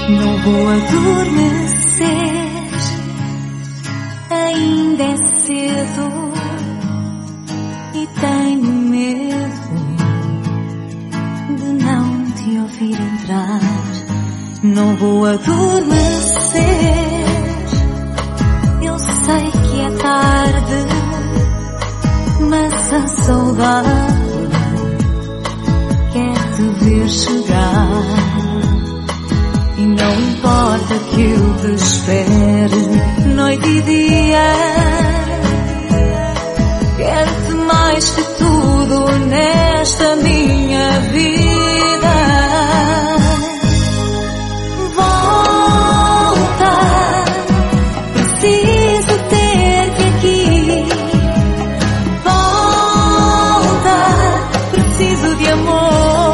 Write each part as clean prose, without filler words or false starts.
Não vou adormecer, ainda é cedo e tenho medo de não te ouvir entrar. Não vou adormecer, eu sei que é tarde, mas a saudade quer te ver chegar. E não importa que eu te espere noite e dia, quero-te mais que tudo nesta minha vida. Volta, preciso ter-te aqui. Volta, preciso de amor.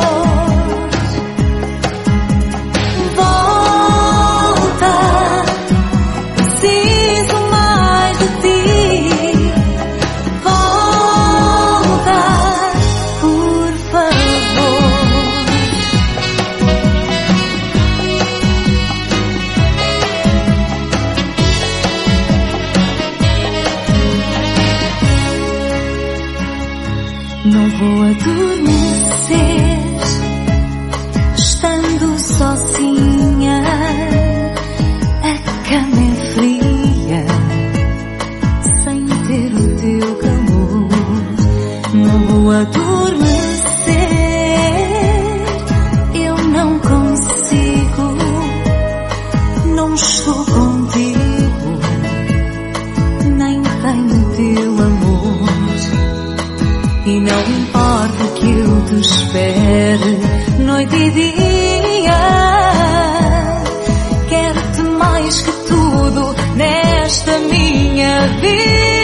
Não vou adormecer, estando sozinha, a cama é fria, sem ter o teu calor. Não vou adormecer, eu não consigo, não estou contigo, nem tenho teu amor. E não importa que eu te espere noite e dia, quero-te mais que tudo nesta minha vida.